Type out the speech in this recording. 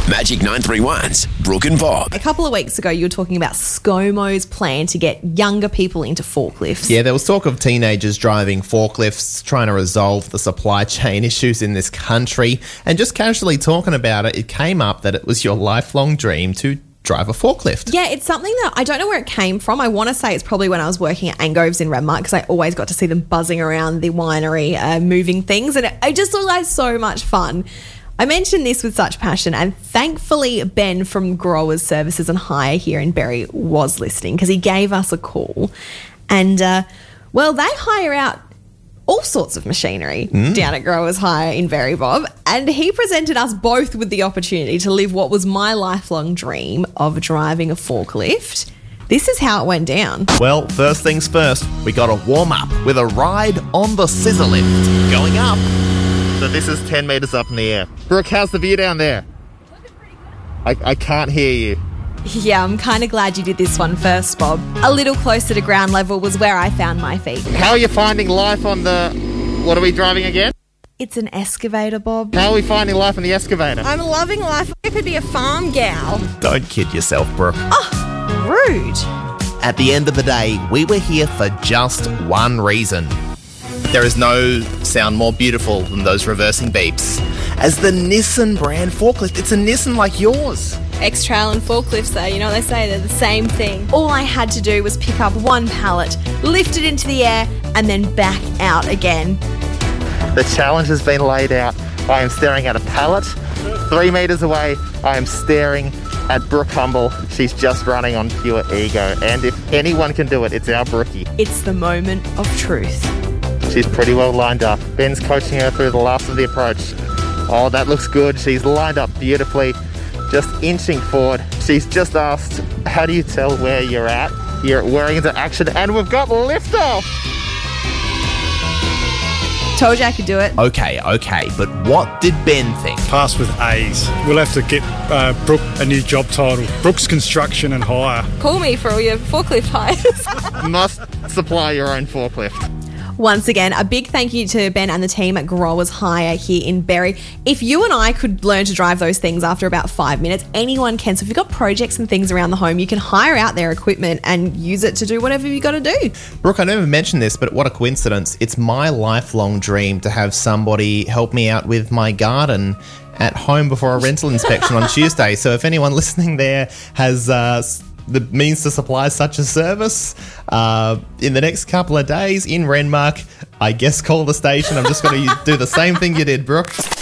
Magic 931's Brooke and Bob. A couple of weeks ago, you were talking about ScoMo's plan to get younger people into forklifts. Yeah, there was talk of teenagers driving forklifts, trying to resolve the supply chain issues in this country. And just casually talking about it, it came up that it was your lifelong dream to drive a forklift. Yeah, it's something that I don't know where it came from. I want to say it's probably when I was working at Angoves in Redmark, because I always got to see them buzzing around the winery, moving things. And it just looked like so much fun. I mentioned this with such passion, and thankfully Ben from Growers Services and Hire here in Berry was listening, because he gave us a call. And, they hire out all sorts of machinery down at Growers Hire in Berry, Bob. And he presented us both with the opportunity to live what was my lifelong dream of driving a forklift. This is how it went down. Well, first things first, we got to warm up with a ride on the scissor lift. Going up. So this is 10 metres up in the air. Brooke, how's the view down there? I can't hear you. Yeah, I'm kind of glad you did this one first, Bob. A little closer to ground level was where I found my feet. How are you finding life on the... What are we driving again? It's an excavator, Bob. How are we finding life on the excavator? I'm loving life. I could be a farm gal. Don't kid yourself, Brooke. Oh, rude. At the end of the day, we were here for just one reason. There is no sound more beautiful than those reversing beeps. As the Nissan brand forklift, it's a Nissan like yours. X-Trail and forklifts though, you know what they say, they're the same thing. All I had to do was pick up one pallet, lift it into the air, and then back out again. The challenge has been laid out. I am staring at a pallet. 3 metres away, I am staring at Brooke Humble. She's just running on pure ego. And if anyone can do it, it's our Brookie. It's the moment of truth. She's pretty well lined up. Ben's coaching her through the last of the approach. Oh, that looks good. She's lined up beautifully, just inching forward. She's just asked, how do you tell where you're at? You're wearing into action, and we've got liftoff. Told you I could do it. Okay, but what did Ben think? Pass with A's. We'll have to get Brooke a new job title. Brooks Construction and Hire. Call me for all your forklift hires. Must supply your own forklift. Once again, a big thank you to Ben and the team at Growers Hire here in Berry. If you and I could learn to drive those things after about 5 minutes, anyone can. So if you've got projects and things around the home, you can hire out their equipment and use it to do whatever you got to do. Brooke, I never mentioned this, but what a coincidence. It's my lifelong dream to have somebody help me out with my garden at home before a rental inspection on Tuesday. So if anyone listening there has the means to supply such a service in the next couple of days in Renmark, I guess call the station. I'm just going to do the same thing you did, Brooke.